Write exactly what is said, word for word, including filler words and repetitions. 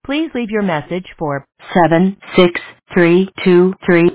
Please leave your message for seven six three two three.